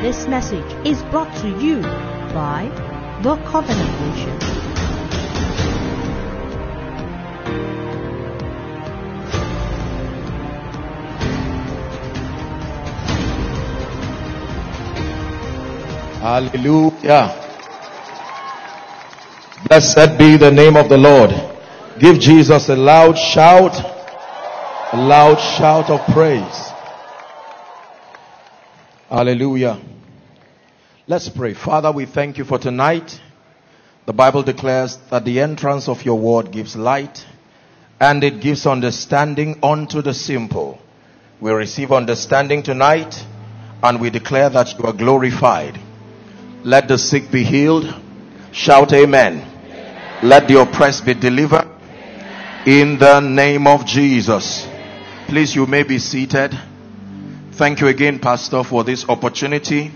This message is brought to you by The Covenant Nation. Hallelujah. Blessed be the name of the Lord. Give Jesus a loud shout of praise. Hallelujah. Let's pray. Father, we thank you for tonight. The Bible declares that the entrance of your word gives light and it gives understanding unto the simple. We receive understanding tonight and we declare that you are glorified. Let the sick be healed. Shout amen. Let the oppressed be delivered. In the name of Jesus. Please, you may be seated. Thank you again, Pastor, for this opportunity.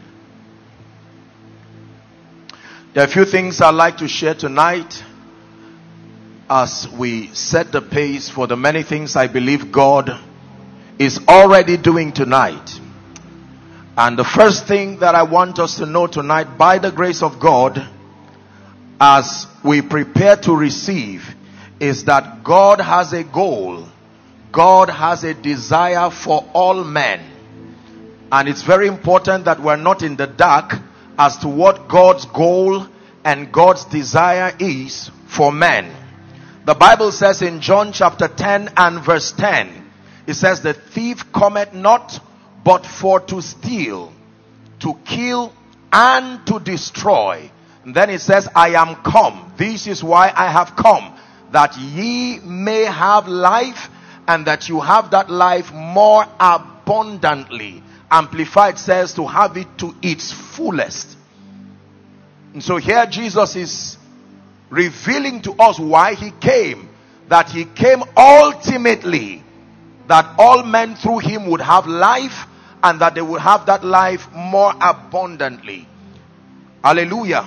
There are a few things I'd like to share tonight as we set the pace for the many things I believe God is already doing tonight. And the first thing that I want us to know tonight, by the grace of God, as we prepare to receive, is that God has a goal. God has a desire for all men. And it's very important that we're not in the dark as to what God's goal and God's desire is for men. The Bible says in John chapter 10 and verse 10, it says, the thief cometh not but for to steal, to kill, and to destroy. And then it says, I am come. This is why I have come, that ye may have life, and that you have that life more abundantly. Amplified says to have it to its fullest. And so here Jesus is revealing to us why he came. That he came ultimately that all men through him would have life, and that they would have that life more abundantly. Hallelujah.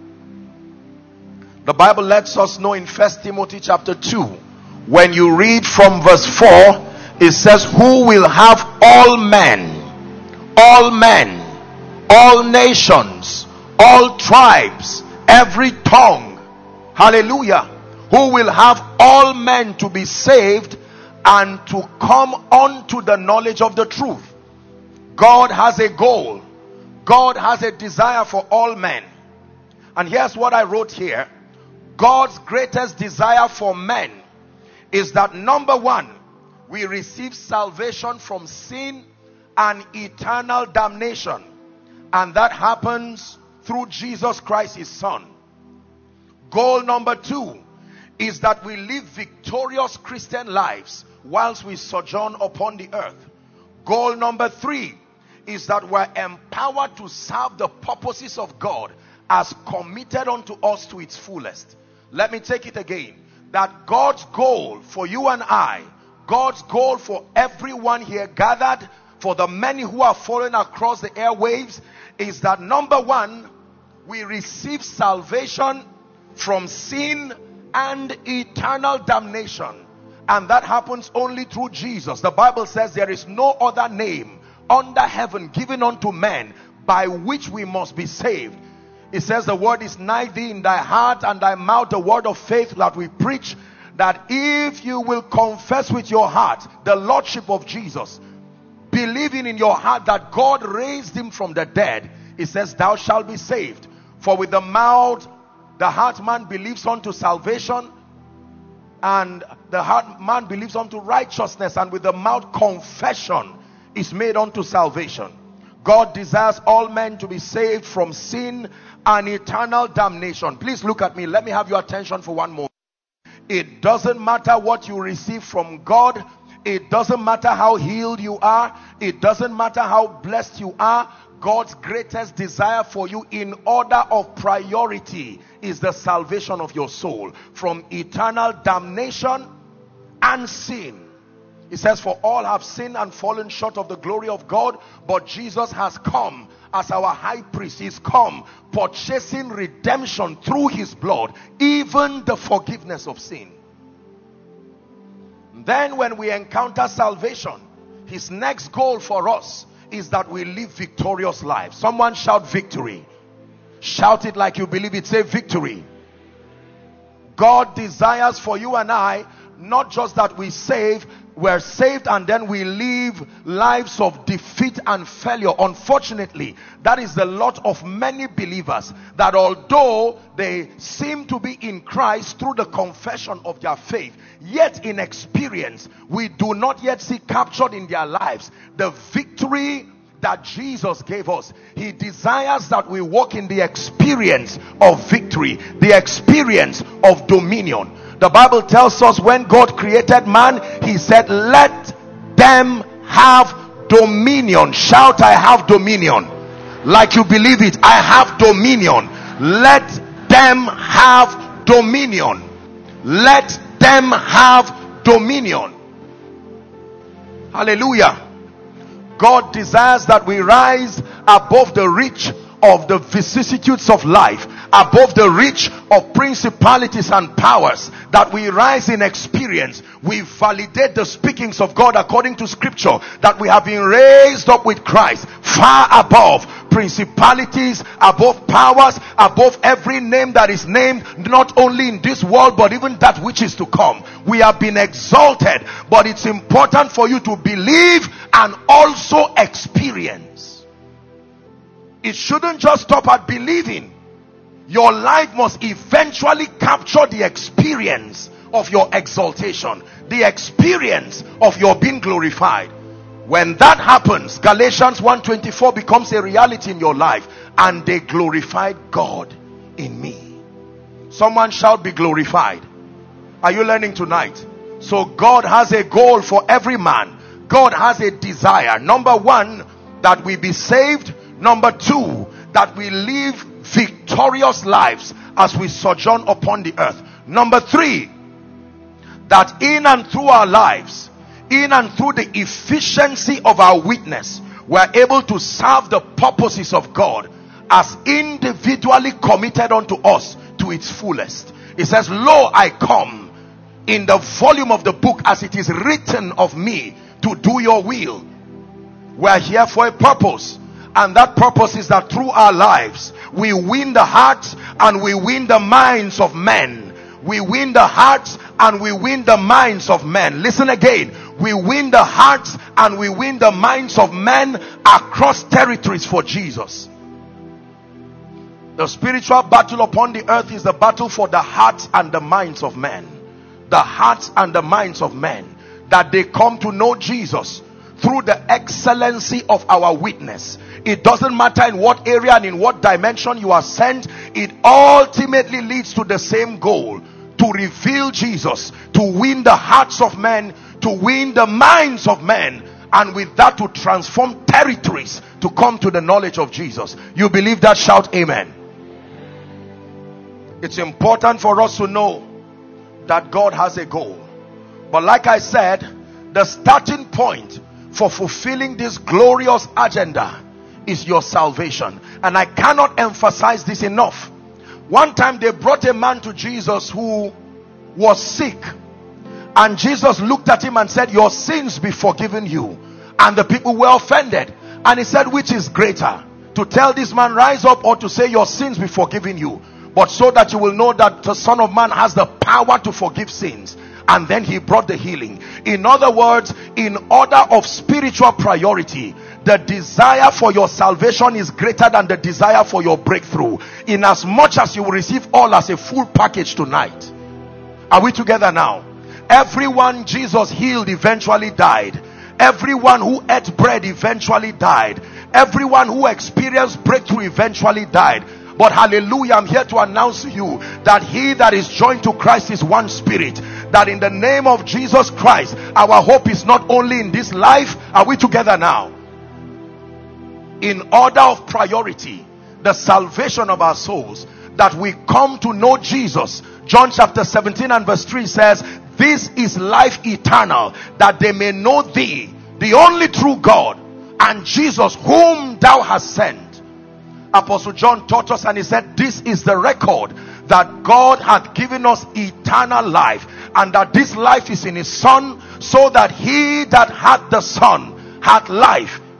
The Bible lets us know in 1 Timothy chapter 2, when you read from verse 4, it says, who will have all men, all nations, all tribes, every tongue. Hallelujah. Who will have all men to be saved and to come unto the knowledge of the truth. God has a goal. God has a desire for all men. And here's what I wrote here. God's greatest desire for men is that, number one, we receive salvation from sin and eternal damnation. And that happens through Jesus Christ, his Son. Goal number two is that we live victorious Christian lives whilst we sojourn upon the earth. Goal number three is that we're empowered to serve the purposes of God as committed unto us to its fullest. Let me take it again. That God's goal for you and I, God's goal for everyone here gathered, for the many who are following across the airwaves, is that, number one, we receive salvation from sin and eternal damnation. And that happens only through Jesus. The Bible says there is no other name under heaven given unto men by which we must be saved. It says the word is nigh thee, in thy heart and thy mouth, the word of faith that we preach, that if you will confess with your heart the lordship of Jesus, believing in your heart that God raised him from the dead, it says thou shalt be saved. For with the mouth the heart man believes unto salvation, and the heart man believes unto righteousness, and with the mouth confession is made unto salvation. God desires all men to be saved from sin and eternal damnation. Please look at me. Let me have your attention for one moment. It doesn't matter what you receive from God. It doesn't matter how healed you are. It doesn't matter how blessed you are. God's greatest desire for you in order of priority is the salvation of your soul from eternal damnation and sin. It says, for all have sinned and fallen short of the glory of God, but Jesus has come as our high priest. He's come purchasing redemption through his blood, even the forgiveness of sin. Then when we encounter salvation, his next goal for us is that we live victorious lives. Someone shout victory. Shout it like you believe it. Say victory. God desires for you and I, not just that we're saved and then we live lives of defeat and failure. Unfortunately, that is the lot of many believers, that although they seem to be in Christ through the confession of their faith, yet in experience we do not yet see captured in their lives the victory that Jesus gave us. He desires that we walk in the experience of victory, the experience of dominion. The Bible tells us when God created man, he said, let them have dominion. Shout, I have dominion. Like you believe it. I have dominion. Let them have dominion. Let them have dominion. Hallelujah. God desires that we rise above the reach of the vicissitudes of life, above the reach of principalities and powers, that we rise in experience. We validate the speakings of God according to scripture, that we have been raised up with Christ far above principalities, above powers, above every name that is named, not only in this world but even that which is to come. We have been exalted, but it's important for you to believe and also experience. It shouldn't just stop at believing. Your life must eventually capture the experience of your exaltation, the experience of your being glorified. When that happens, Galatians 1:24 becomes a reality in your life. And they glorified God in me. Someone shall be glorified. Are you learning tonight? So God has a goal for every man. God has a desire. Number one, that we be saved. Number two, that we live victorious lives as we sojourn upon the earth. Number three, that in and through our lives, in and through the efficiency of our witness, we're able to serve the purposes of God as individually committed unto us to its fullest. It says, lo, I come in the volume of the book as it is written of me to do your will. We're here for a purpose. And that purpose is that through our lives, we win the hearts and we win the minds of men. We win the hearts and we win the minds of men. Listen again. We win the hearts and we win the minds of men across territories for Jesus. The spiritual battle upon the earth is the battle for the hearts and the minds of men. The hearts and the minds of men. That they come to know Jesus through the excellency of our witness. It doesn't matter in what area and in what dimension you are sent. It ultimately leads to the same goal. To reveal Jesus. To win the hearts of men. To win the minds of men. And with that to transform territories. To come to the knowledge of Jesus. You believe that? Shout amen. It's important for us to know that God has a goal. But like I said, the starting point for fulfilling this glorious agenda is your salvation. And I cannot emphasize this enough. One time they brought a man to Jesus who was sick. And Jesus looked at him and said, your sins be forgiven you. And the people were offended. And he said, which is greater? To tell this man, rise up, or to say your sins be forgiven you? But so that you will know that the Son of Man has the power to forgive sins. And then he brought the healing. In other words, in order of spiritual priority, the desire for your salvation is greater than the desire for your breakthrough. In as much as you will receive all as a full package tonight. Are we together now? Everyone Jesus healed eventually died. Everyone who ate bread eventually died. Everyone who experienced breakthrough eventually died. But hallelujah, I'm here to announce to you that he that is joined to Christ is one spirit. That in the name of Jesus Christ, our hope is not only in this life. Are we together now? In order of priority, the salvation of our souls, that we come to know Jesus. John chapter 17 and verse 3 says, this is life eternal, that they may know thee, the only true God, and Jesus whom thou hast sent. Apostle John taught us, and he said, this is the record, that God hath given us eternal life, and that this life is in his Son, so that he that hath the Son hath life.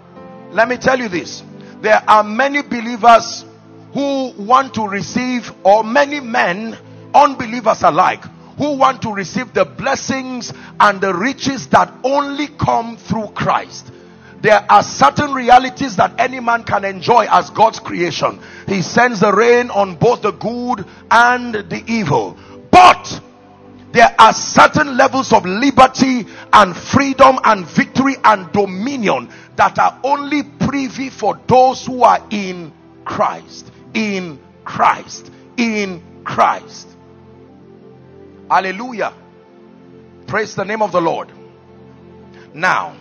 Let me tell you this. There are many believers who want to receive, or many men, unbelievers alike, who want to receive the blessings and the riches that only come through Christ. There are certain realities that any man can enjoy as God's creation. He sends the rain on both the good and the evil. But there are certain levels of liberty and freedom and victory and dominion that are only privy for those who are in Christ. In Christ. In Christ. Hallelujah. Praise the name of the Lord. Now,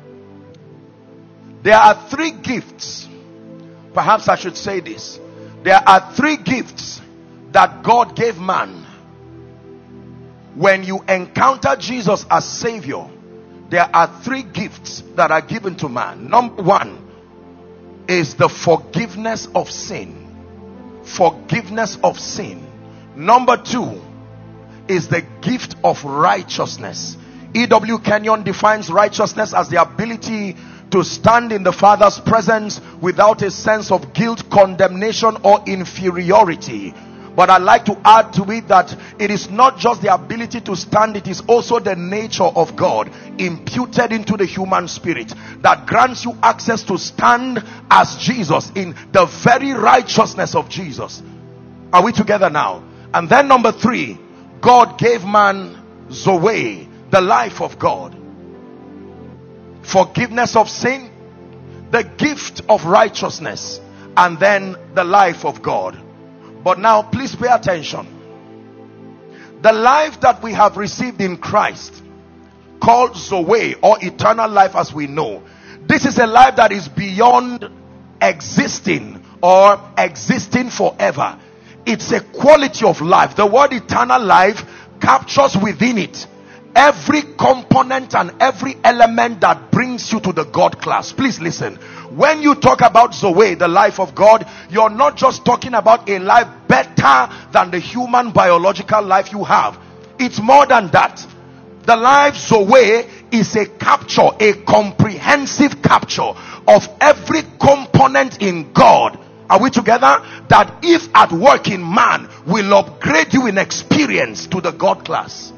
there are three gifts. Perhaps I should say this. There are three gifts that God gave man. When you encounter Jesus as Savior, there are three gifts that are given to man. Number one is the forgiveness of sin. Forgiveness of sin. Number two is the gift of righteousness. E.W. Kenyon defines righteousness as the ability to stand in the Father's presence without a sense of guilt, condemnation, or inferiority. But I'd like to add to it that it is not just the ability to stand, it is also the nature of God imputed into the human spirit that grants you access to stand as Jesus, in the very righteousness of Jesus. Are we together now? And then number three, God gave man Zoe, the life of God. Forgiveness of sin, the gift of righteousness, and then the life of God. But now please pay attention. The life that we have received in Christ, called Zoe, or eternal life as we know, this is a life that is beyond existing or existing forever. It's a quality of life. The word eternal life captures within it every component and every element that brings you to the God class. Please listen. When you talk about Zoe, the life of God, you're not just talking about a life better than the human biological life you have. It's more than that. The life Zoe is a capture, a comprehensive capture of every component in God. Are we together? That if at work in man, will upgrade you in experience to the God class.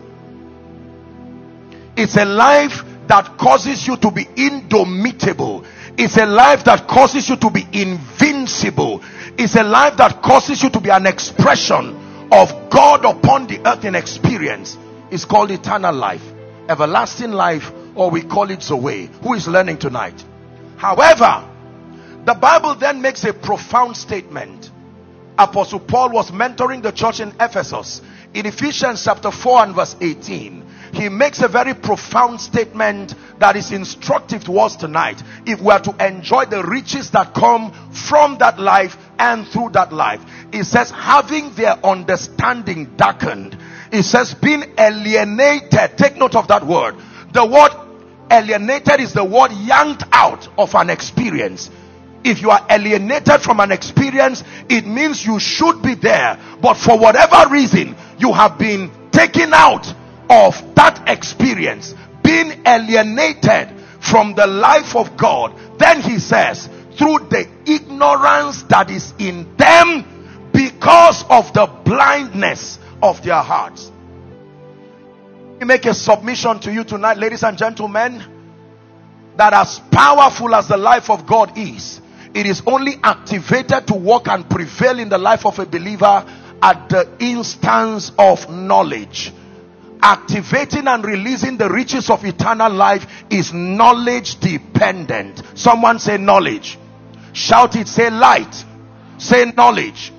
It's a life that causes you to be indomitable. It's a life that causes you to be invincible. It's a life that causes you to be an expression of God upon the earth in experience. It's called eternal life, everlasting life, or we call it Zoe. Who is learning tonight? However, the Bible then makes a profound statement. Apostle Paul was mentoring the church in Ephesus. In Ephesians chapter 4 and verse 18, he makes a very profound statement that is instructive to us tonight, if we are to enjoy the riches that come from that life and through that life. It says, having their understanding darkened. It says, being alienated. Take note of that word. The word alienated is the word yanked out of an experience. If you are alienated from an experience, it means you should be there, but for whatever reason, you have been taken out of that experience, being alienated from the life of God. Then he says, through the ignorance that is in them because of the blindness of their hearts. Let me make a submission to you tonight, ladies and gentlemen, that as powerful as the life of God is, it is only activated to work and prevail in the life of a believer at the instance of knowledge. Activating and releasing the riches of eternal life is knowledge dependent. Someone say knowledge. Shout it. Say light. Say knowledge.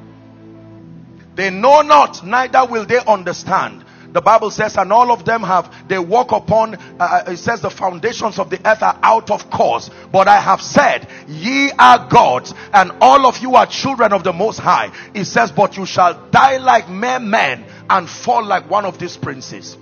They know not, neither will they understand. The Bible says, and all of them they walk upon, it says the foundations of the earth are out of course. But I have said, ye are gods, and all of you are children of the Most High. It says, but you shall die like mere men and fall like one of these princes.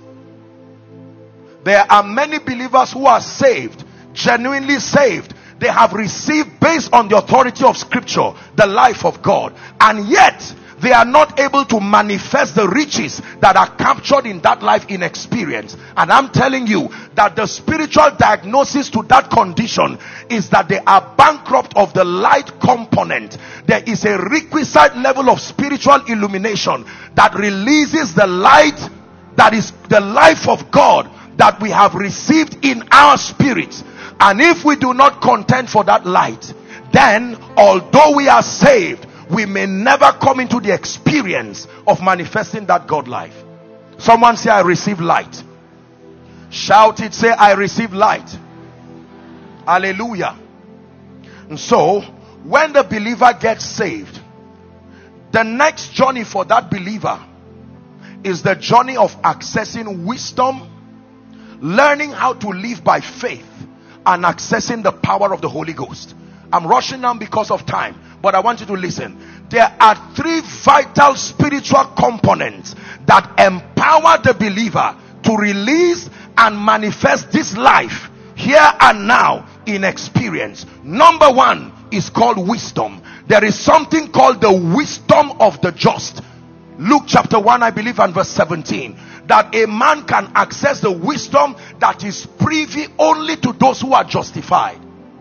There are many believers who are saved, genuinely saved. They have received, based on the authority of Scripture, the life of God. And yet, they are not able to manifest the riches that are captured in that life in experience. And I'm telling you that the spiritual diagnosis to that condition is that they are bankrupt of the light component. There is a requisite level of spiritual illumination that releases the light, that is the life of God that we have received in our spirits. And if we do not contend for that light, then although we are saved, we may never come into the experience of manifesting that God life. Someone say, I receive light. Shout it, say, I receive light. Hallelujah. And so when the believer gets saved, the next journey for that believer is the journey of accessing wisdom, learning how to live by faith, and accessing the power of the Holy Ghost. I'm rushing now because of time, but I want you to listen. There are three vital spiritual components that empower the believer to release and manifest this life here and now in experience. Number one is called wisdom. There is something called the wisdom of the just. Luke chapter 1, I believe, and verse 17. That a man can access the wisdom that is privy only to those who are justified.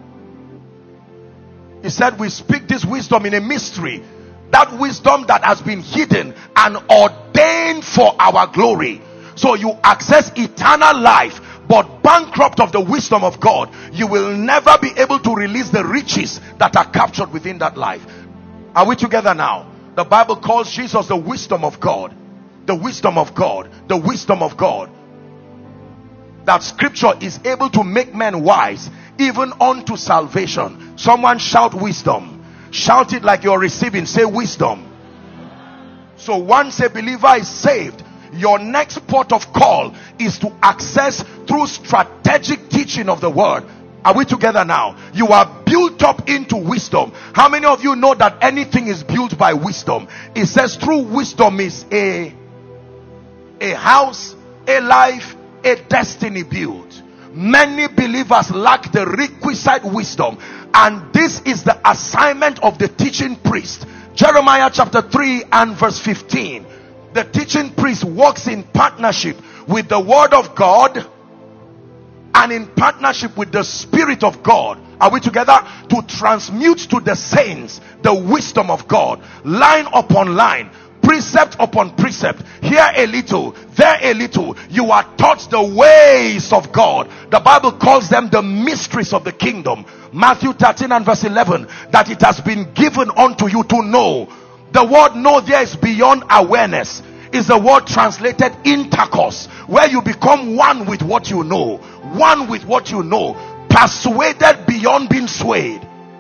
He said, we speak this wisdom in a mystery. That wisdom that has been hidden and ordained for our glory. So you access eternal life, but bankrupt of the wisdom of God, you will never be able to release the riches that are captured within that life. Are we together now? The Bible calls Jesus the wisdom of God. The wisdom of God. The wisdom of God. That scripture is able to make men wise even unto salvation. Someone shout wisdom. Shout it like you're receiving. Say wisdom. So once a believer is saved, your next port of call is to access through strategic teaching of the word. Are we together now? You are built up into wisdom. How many of you know that anything is built by wisdom? It says through wisdom is a house, a life, a destiny built. Many believers lack the requisite wisdom, and this is the assignment of the teaching priest. Jeremiah chapter 3 and verse 15. The teaching priest works in partnership with the word of God and in partnership with the Spirit of God. Are we together? To transmute to the saints the wisdom of God, line upon line, precept upon precept, here a little, there a little. You are taught the ways of God. The Bible calls them the mysteries of the kingdom. Matthew 13 and verse 11, that it has been given unto you to know. The word know there is beyond awareness. Is the word translated intercourse, where you become one with what you know, one with what you know, persuaded beyond being swayed.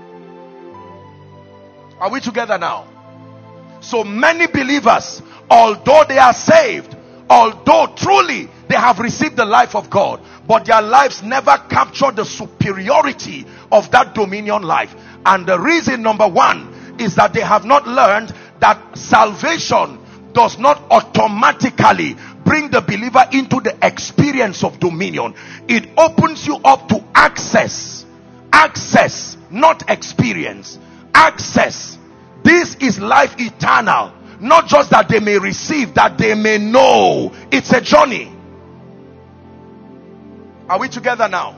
Are we together now? So many believers, although they are saved, although truly they have received the life of God, but their lives never capture the superiority of that dominion life. And the reason, number one, is that they have not learned that salvation does not automatically bring the believer into the experience of dominion. It opens you up to access, not experience, access. This is life eternal, not just that they may receive, that they may know. It's a journey. Are we together now?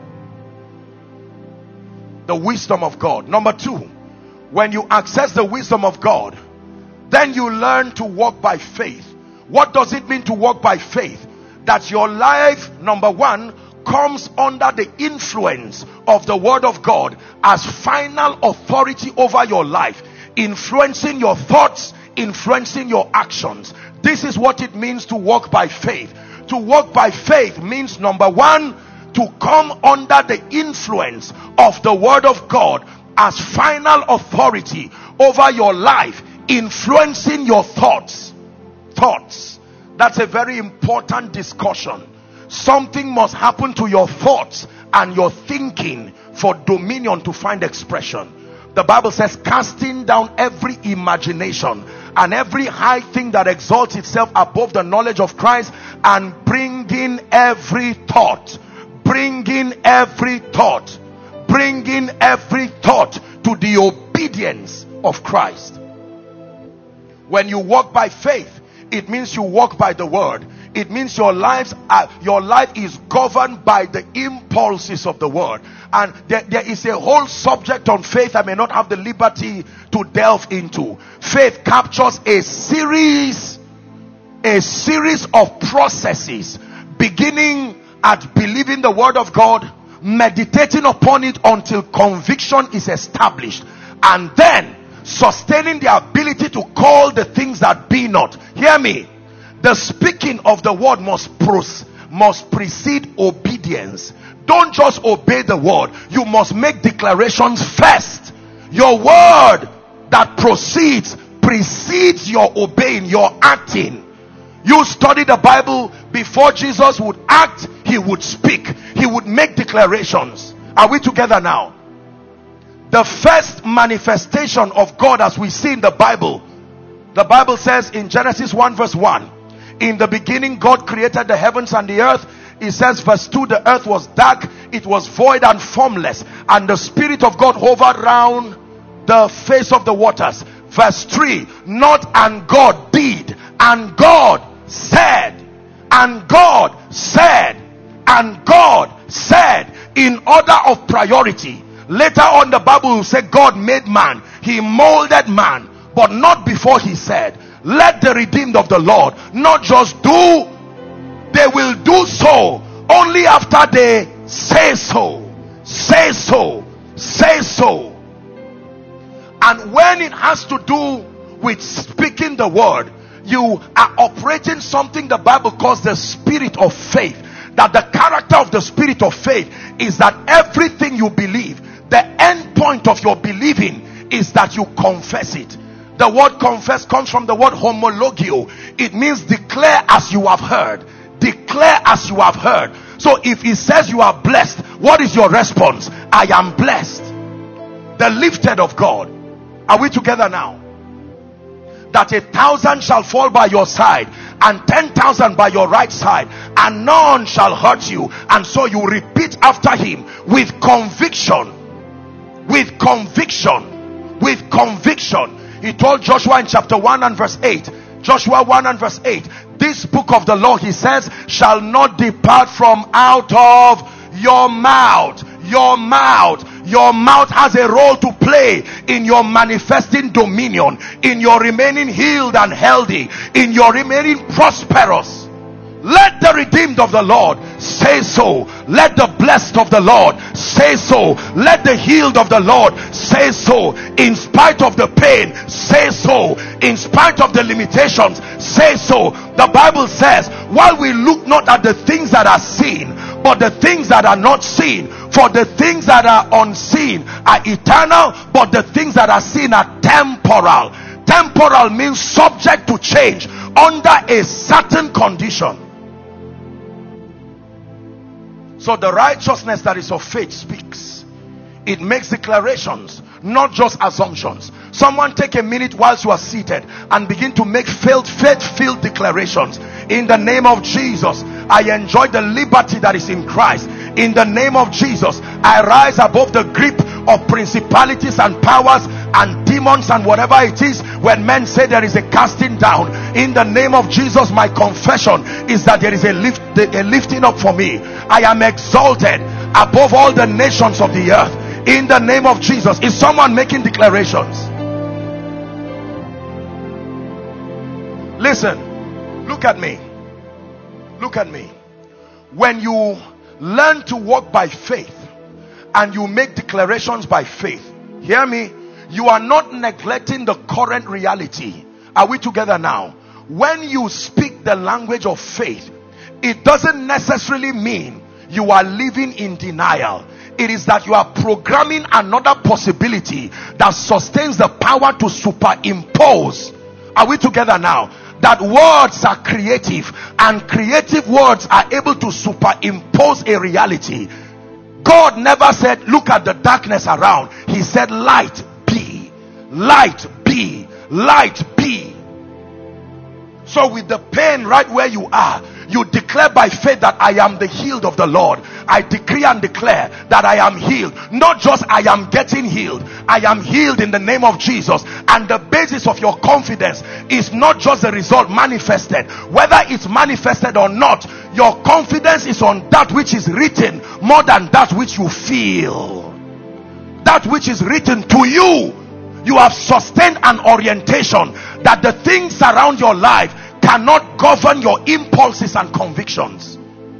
The wisdom of God. Number two, when you access the wisdom of God, then you learn to walk by faith. What does it mean to walk by faith? That your life, number one, comes under the influence of the word of God as final authority over your life, influencing your thoughts, influencing your actions. This is what it means to walk by faith. To walk by faith means, number one, to come under the influence of the word of God as final authority over your life, influencing your thoughts. That's a very important discussion. Something must happen to your thoughts and your thinking for dominion to find expression. The Bible says, casting down every imagination and every high thing that exalts itself above the knowledge of Christ, and bringing every thought to the obedience of Christ. When you walk by faith, it means you walk by the word. It means your life is governed by the impulses of the word. And there is a whole subject on faith I may not have the liberty to delve into. Faith captures a series of processes, beginning at believing the word of God, meditating upon it until conviction is established, and then sustaining the ability to call the things that be not. Hear me. The speaking of the word must precede obedience. Don't just obey the word. You must make declarations first. Your word that precedes your obeying, your acting. You study the Bible. Before Jesus would act, he would speak. He would make declarations. Are we together now? The first manifestation of God as we see in the Bible says in Genesis 1 verse 1, in the beginning God created the heavens and the earth. It says verse 2, the earth was dark, it was void and formless, and the Spirit of God hovered round the face of the waters. Verse 3, not and God did, and God said, and God said, and God said, in order of priority. Later on the Bible will say God made man, he molded man, but not before he said. Let the redeemed of the Lord not just do, they will do so only after they say so. Say so. Say so. And when it has to do with speaking the word, you are operating something the Bible calls the spirit of faith. That the character of the spirit of faith is that everything you believe, the end point of your believing is that you confess it. The word confess comes from the word homologio. It means declare as you have heard. Declare as you have heard. So if he says you are blessed, what is your response? I am blessed. The lifted of God. Are we together now? That 1,000 shall fall by your side and 10,000 by your right side, and none shall hurt you. And so you repeat after him with conviction. With conviction. With conviction. He told Joshua in chapter 1 and verse 8. Joshua 1 and verse 8. This book of the law, he says, shall not depart from out of your mouth. Your mouth. Your mouth has a role to play in your manifesting dominion, in your remaining healed and healthy, in your remaining prosperous. Let the redeemed of the Lord say so. Let the blessed of the Lord say so. Let the healed of the Lord say so. In spite of the pain, say so. In spite of the limitations, say so. The Bible says, while we look not at the things that are seen, but the things that are not seen. For the things that are unseen are eternal, but the things that are seen are temporal. Temporal means subject to change under a certain condition. So the righteousness that is of faith speaks. It makes declarations, not just assumptions. Someone take a minute whilst you are seated and begin to make faith-filled declarations. In the name of Jesus, I enjoy the liberty that is in Christ. In the name of Jesus, I rise above the grip of principalities and powers and demons and whatever it is. When men say there is a casting down, in the name of Jesus, my confession is that there is a lifting up for me. I am exalted above all the nations of the earth. In the name of Jesus. Is someone making declarations? Listen, look at me. Look at me. When you learn to walk by faith and you make declarations by faith, hear me, you are not neglecting the current reality. Are we together now? When you speak the language of faith, it doesn't necessarily mean you are living in denial. It is that you are programming another possibility that sustains the power to superimpose. Are we together now? That words are creative, and creative words are able to superimpose a reality. God never said, look at the darkness around. He said, light be, light be, light be. So with the pain right where you are, You declare by faith that I am the healed of the Lord. I decree and declare that I am healed. Not just I am getting healed, I am healed in the name of Jesus. And the basis of your confidence is not just the result manifested. Whether it's manifested or not, your confidence is on that which is written more than that which you feel. That which is written to you. You have sustained an orientation that the things around your life cannot govern your impulses and convictions.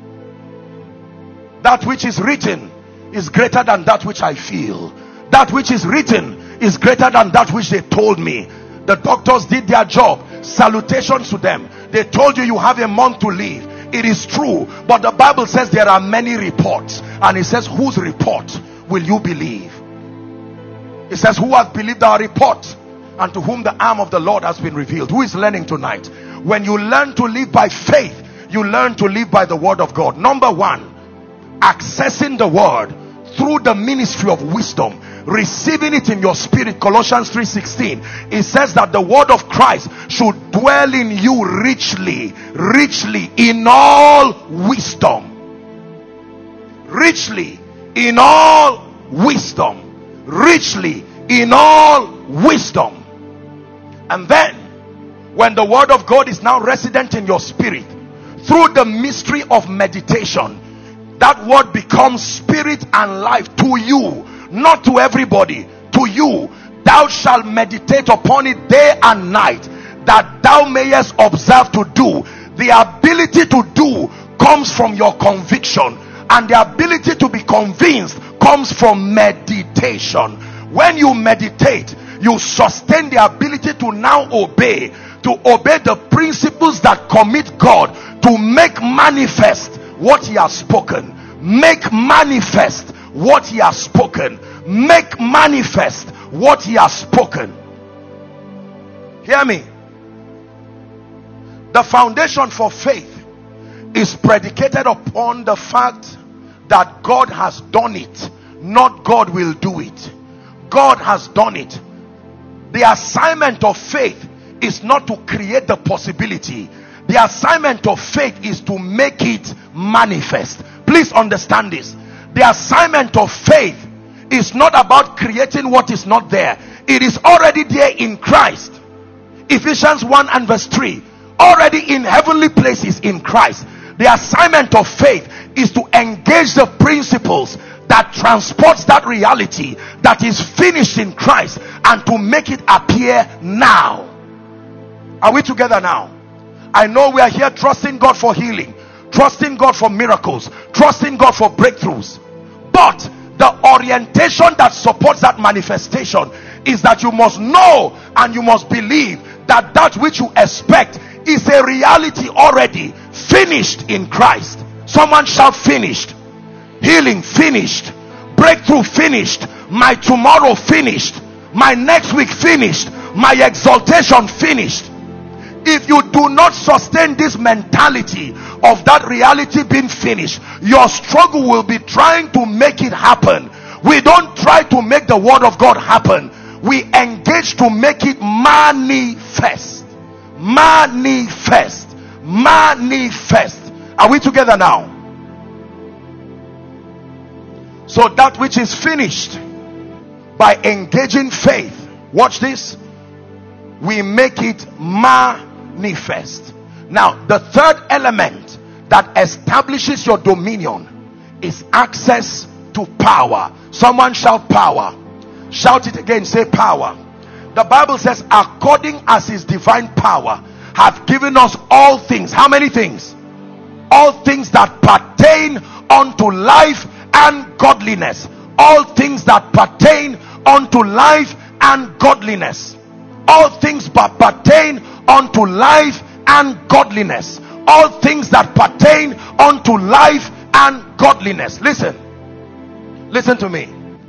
That which is written is greater than that which I feel. That which is written is greater than that which they told me. The doctors did their job. Salutations to them. They told you have a month to live. It is true, but the Bible says there are many reports, and it says, whose report will you believe? It says, who has believed our report, and to whom the arm of the Lord has been revealed. Who is learning tonight? When you learn to live by faith, you learn to live by the word of God. Number one, accessing the word through the ministry of wisdom, receiving it in your spirit. Colossians 3:16, it says that the word of Christ should dwell in you richly in all wisdom. Richly in all wisdom. Richly in all wisdom. And then when the word of God is now resident in your spirit, through the mystery of meditation, that word becomes spirit and life to you, not to everybody, to you. Thou shalt meditate upon it day and night, that thou mayest observe to do. The ability to do comes from your conviction, and the ability to be convinced comes from meditation. When you meditate, you sustain the ability to now obey the principles that commit God to make manifest what he has spoken. Make manifest what he has spoken. Make manifest what he has spoken. Hear me. The foundation for faith is predicated upon the fact that God has done it, not God will do it. God has done it. The assignment of faith is not to create the possibility. The assignment of faith is to make it manifest. Please understand this. The assignment of faith is not about creating what is not there. It is already there in Christ. Ephesians 1 and verse 3. Already in heavenly places in Christ. The assignment of faith is to engage the principles that transports that reality that is finished in Christ, and to make it appear now. Are we together now? I know we are here trusting God for healing, trusting God for miracles, trusting God for breakthroughs. But the orientation that supports that manifestation is that you must know and you must believe that that which you expect is a reality already finished in Christ. Someone shout finished. Healing finished. Breakthrough finished. My tomorrow finished. My next week finished. My exaltation finished. If you do not sustain this mentality of that reality being finished, your struggle will be trying to make it happen. We don't try to make the word of God happen. We engage to make it manifest. Manifest. Manifest. Are we together now? So that which is finished, by engaging faith, watch this, we make it manifest. Now the third element that establishes your dominion is access to power. Someone shout power. Shout it again, say power. The Bible says, according as his divine power hath given us all things. How many things? All things that pertain unto life and godliness. All things that pertain unto life and godliness. All things that pertain unto life and godliness. All things that pertain unto life and godliness. Listen to me.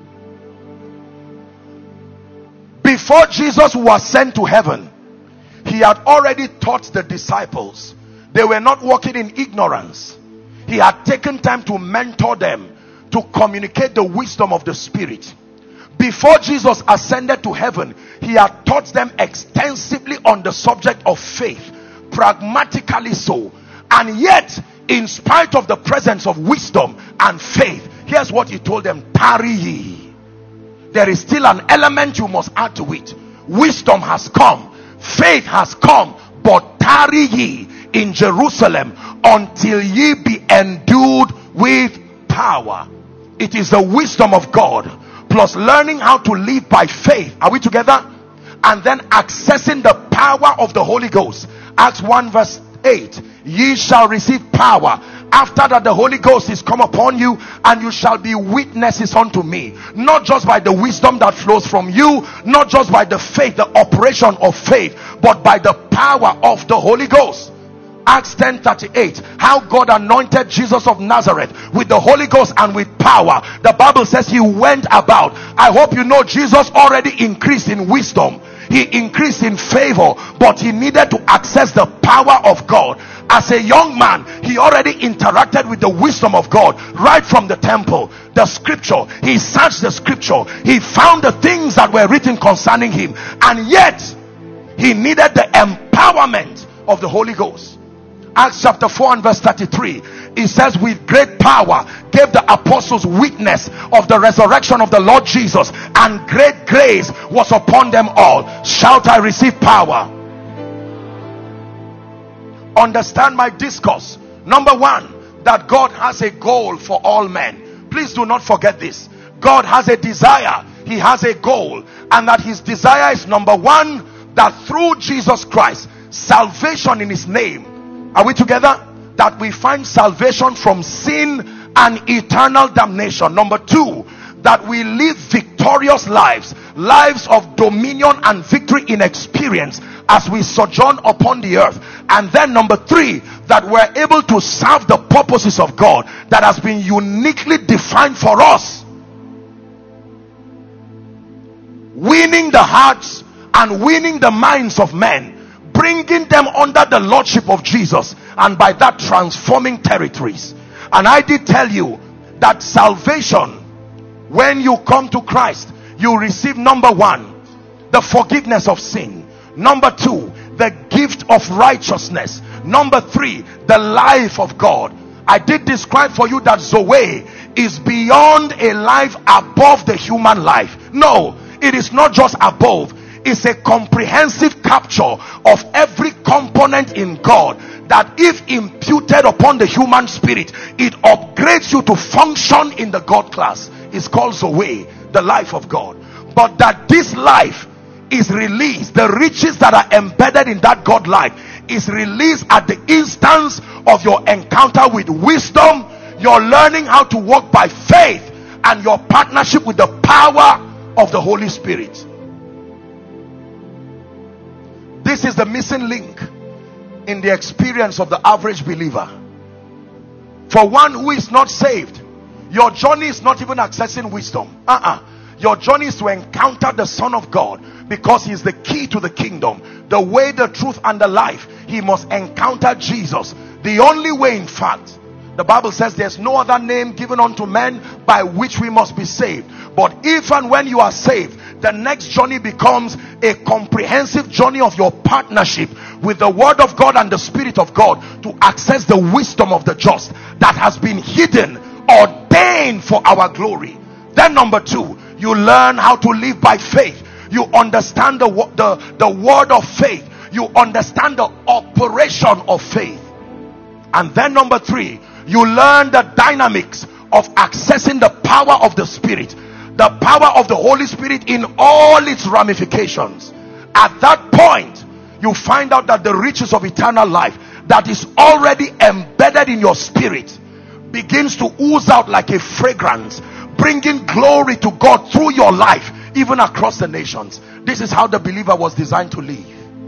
Before Jesus was sent to heaven, he had already taught the disciples. They were not walking in ignorance. He had taken time to mentor them, to communicate the wisdom of the Spirit. Before Jesus ascended to heaven, he had taught them extensively on the subject of faith, pragmatically so. And yet, in spite of the presence of wisdom and faith, here's what he told them: tarry ye. There is still an element you must add to it. Wisdom has come, faith has come, but tarry ye in Jerusalem until ye be endued with power. It is the wisdom of God plus learning how to live by faith. Are we together? And then accessing the power of the Holy Ghost. Acts 1 verse 8, ye shall receive power after that the Holy Ghost is come upon you, and you shall be witnesses unto me. Not just by the wisdom that flows from you, not just by the faith, the operation of faith, but by the power of the Holy Ghost. Acts 10:38, how God anointed Jesus of Nazareth with the Holy Ghost and with power. The Bible says he went about. I hope you know Jesus already increased in wisdom, he increased in favor, but he needed to access the power of God. As a young man, he already interacted with the wisdom of God right from the temple. The scripture, he searched the scripture, he found the things that were written concerning him, and yet he needed the empowerment of the Holy Ghost. Acts chapter 4 and verse 33, it says, with great power gave the apostles witness of the resurrection of the Lord Jesus, and great grace was upon them all. Shout, I receive power. Understand my discourse. Number one, that God has a goal for all men. Please do not forget this. God has a desire, he has a goal, and that his desire is, number one, that through Jesus Christ, salvation in his name. Are we together? That we find salvation from sin and eternal damnation. Number two, that we live victorious lives, lives of dominion and victory in experience as we sojourn upon the earth. And then number three, that we're able to serve the purposes of God that has been uniquely defined for us, winning the hearts and winning the minds of men, bringing them under the lordship of Jesus, and by that transforming territories. And I did tell you that salvation, when you come to Christ, you receive, number one, the forgiveness of sin. Number two, the gift of righteousness. Number three, the life of God. I did describe for you that Zoe is beyond a life above the human life. No, it is not just above. It's a comprehensive capture of every component in God, that if imputed upon the human spirit, it upgrades you to function in the God class. It's called Zoe, the life of God. But that this life is released, the riches that are embedded in that God life is released at the instance of your encounter with wisdom, your learning how to walk by faith, and your partnership with the power of the Holy Spirit. This is the missing link in the experience of the average believer. For one who is not saved, your journey is not even accessing wisdom. Your journey is to encounter the Son of God, because he is the key to the kingdom, the way, the truth, and the life. He must encounter Jesus, the only way. In fact, the Bible says there's no other name given unto men by which we must be saved. But if and when you are saved, the next journey becomes a comprehensive journey of your partnership with the Word of God and the Spirit of God to access the wisdom of the just that has been hidden, ordained for our glory. Then number two, you learn how to live by faith. You understand the word of faith. You understand the operation of faith. And then number three, you learn the dynamics of accessing the power of the Spirit, the power of the Holy Spirit in all its ramifications. At that point, you find out that the riches of eternal life that is already embedded in your spirit begins to ooze out like a fragrance, bringing glory to God through your life, even across the nations. This is how the believer was designed to live.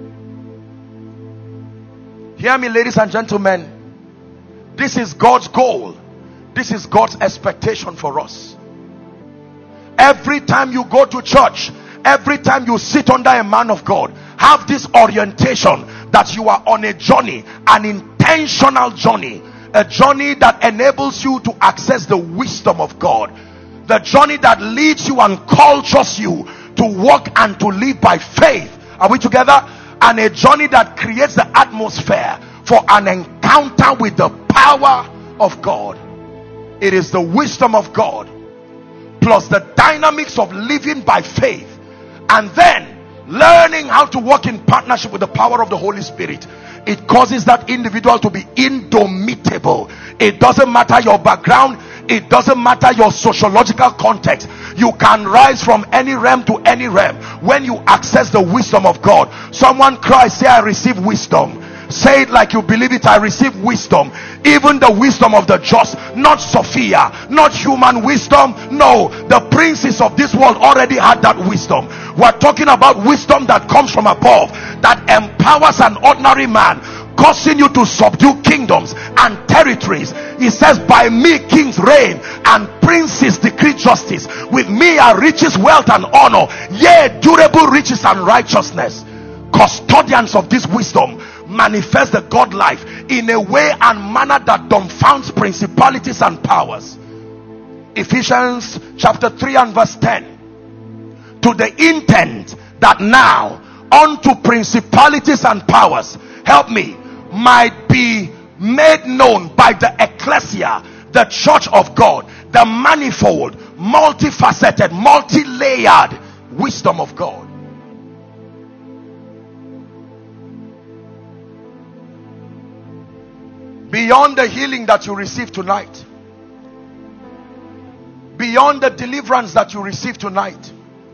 Hear me, ladies and gentlemen. This is God's goal. This is God's expectation for us. Every time you go to church, every time you sit under a man of God, have this orientation that you are on a journey, an intentional journey, a journey that enables you to access the wisdom of God, the journey that leads you and cultures you to walk and to live by faith. Are we together? And a journey that creates the atmosphere for an encounter with the power of God. It is the wisdom of God plus the dynamics of living by faith, and then learning how to walk in partnership with the power of the Holy Spirit. It causes that individual to be indomitable. It doesn't matter your background, it doesn't matter your sociological context. You can rise from any realm to any realm when you access the wisdom of God. Someone cries, say, I receive wisdom. Say it like you believe it. I receive wisdom, even the wisdom of the just, not Sophia, not human wisdom. No, the princes of this world already had that wisdom. We're talking about wisdom that comes from above, that empowers an ordinary man, causing you to subdue kingdoms and territories. He says, by me kings reign and princes decree justice. With me are riches, wealth and honor, yea, durable riches and righteousness. Custodians of this wisdom manifest the God life in a way and manner that dumbfounds principalities and powers. Ephesians chapter 3 and verse 10, to the intent that now unto principalities and powers, help me, might be made known by the ecclesia, the church of God, the manifold, multifaceted, multi-layered wisdom of God. Beyond the healing that you receive tonight, beyond the deliverance that you receive tonight,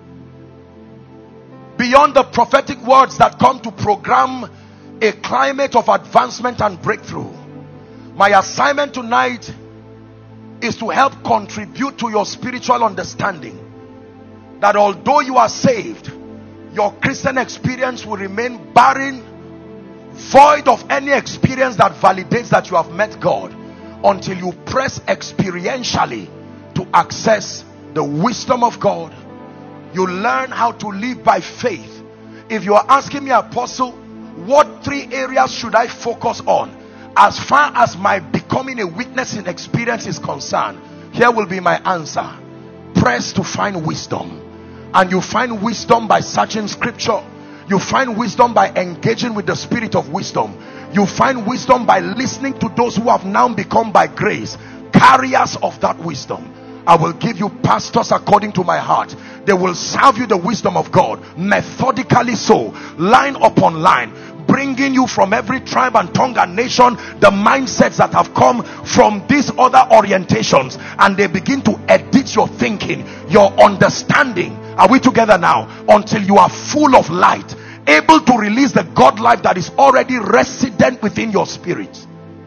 beyond the prophetic words that come to program a climate of advancement and breakthrough, my assignment tonight is to help contribute to your spiritual understanding that although you are saved, your Christian experience will remain barren, void of any experience that validates that you have met God, until you press experientially to access the wisdom of God. You learn how to live by faith. If you are asking me, Apostle, what 3 areas should I focus on as far as my becoming a witness in experience is concerned, here will be my answer. Press to find wisdom. And you find wisdom by searching scripture. You find wisdom by engaging with the spirit of wisdom. You find wisdom by listening to those who have now become by grace carriers of that wisdom. I will give you pastors according to my heart. They will serve you the wisdom of God, methodically so, line upon line, bringing you from every tribe and tongue and nation the mindsets that have come from these other orientations, and they begin to edit your thinking, your understanding. Are we together now? Until you are full of light, able to release the God life that is already resident within your spirit.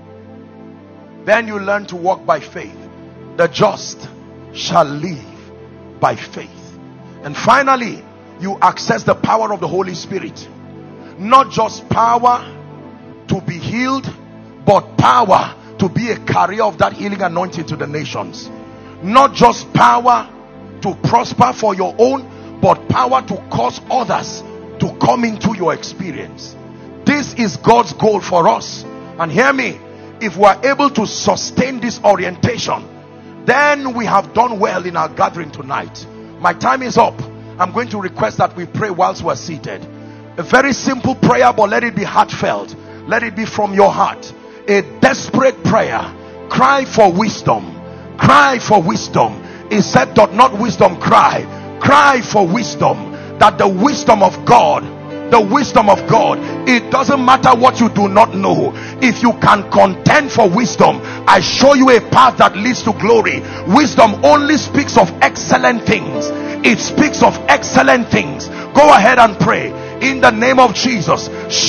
Then you learn to walk by faith. The just shall live by faith. And finally, you access the power of the Holy Spirit. Not just power to be healed, but power to be a carrier of that healing anointing to the nations. Not just power to prosper for your own, but power to cause others to come into your experience. This is God's goal for us. And hear me, if we are able to sustain this orientation, then we have done well in our gathering tonight. My time is up. I'm going to request that we pray whilst we're seated. A very simple prayer, but let it be heartfelt. Let it be from your heart. A desperate prayer. Cry for wisdom. Cry for wisdom. It said, "Doth not wisdom cry?" Cry for wisdom. That the wisdom of God, the wisdom of God, it doesn't matter what you do not know. If you can contend for wisdom, I show you a path that leads to glory. Wisdom only speaks of excellent things. It speaks of excellent things. Go ahead and pray in the name of Jesus.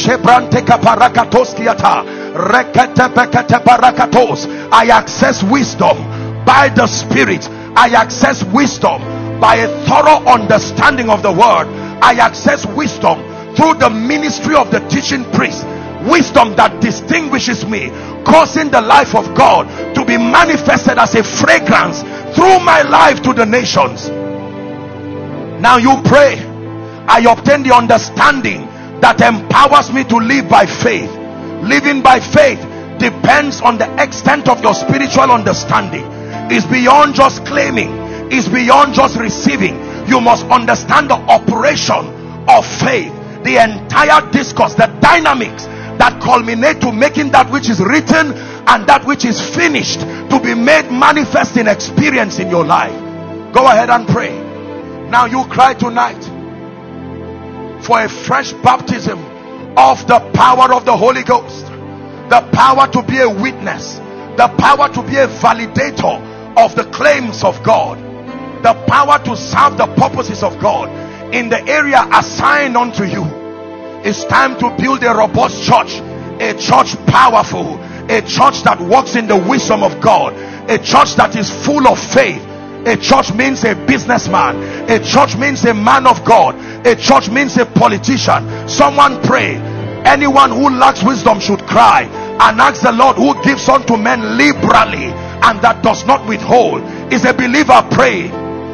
I access wisdom by the Spirit. I access wisdom by a thorough understanding of the word. I access wisdom through the ministry of the teaching priest. Wisdom that distinguishes me, causing the life of God to be manifested as a fragrance through my life to the nations. Now you pray. I obtain the understanding that empowers me to live by faith. Living by faith depends on the extent of your spiritual understanding. It's beyond just claiming. It's beyond just receiving. You must understand the operation of faith, the entire discourse, the dynamics that culminate to making that which is written and that which is finished to be made manifest in experience in your life. Go ahead and pray. Now you cry tonight for a fresh baptism of the power of the Holy Ghost, the power to be a witness, the power to be a validator of the claims of God, the power to serve the purposes of God in the area assigned unto you. It's time to build a robust church, a church powerful, a church that walks in the wisdom of God, a church that is full of faith. A church means a businessman, a church means a man of God, a church means a politician. Someone pray. Anyone who lacks wisdom should cry and ask the Lord, who gives unto men liberally and that does not withhold. Is a believer praying?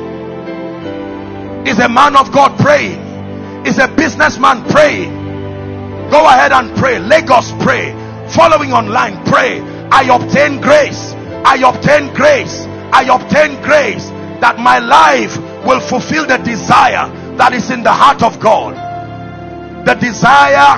Is a man of God praying? Is a businessman praying? Go ahead and pray. Lagos, pray. Following online, pray. I obtain grace. I obtain grace. I obtain grace that my life will fulfill the desire that is in the heart of God. The desire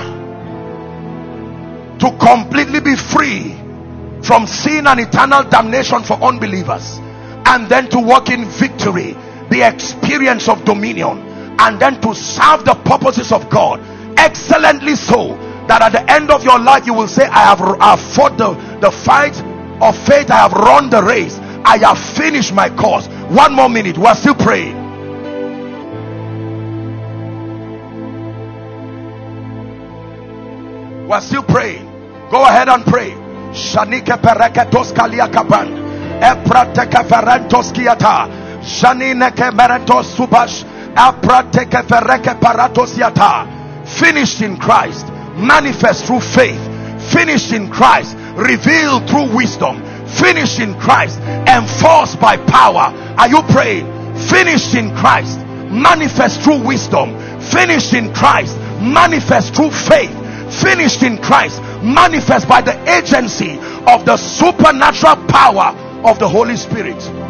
to completely be free from sin and eternal damnation for unbelievers, and then to walk in victory, the experience of dominion, and then to serve the purposes of God excellently, so that at the end of your life you will say, I have fought the fight of faith, I have run the race, I have finished my course. One more minute, we're still praying. We're still praying. Go ahead and pray. Shanike pereketos kalia kapan, eprateke ferentos kiata, shanineke merentos subash, eprateke fereke paratos yata. Finished in Christ, manifest through faith. Finished in Christ, revealed through wisdom. Finished in Christ, enforced by power. Are you praying? Finished in Christ, manifest through wisdom. Finished in Christ, manifest through faith. Finished in Christ, manifest by the agency of the supernatural power of the Holy Spirit.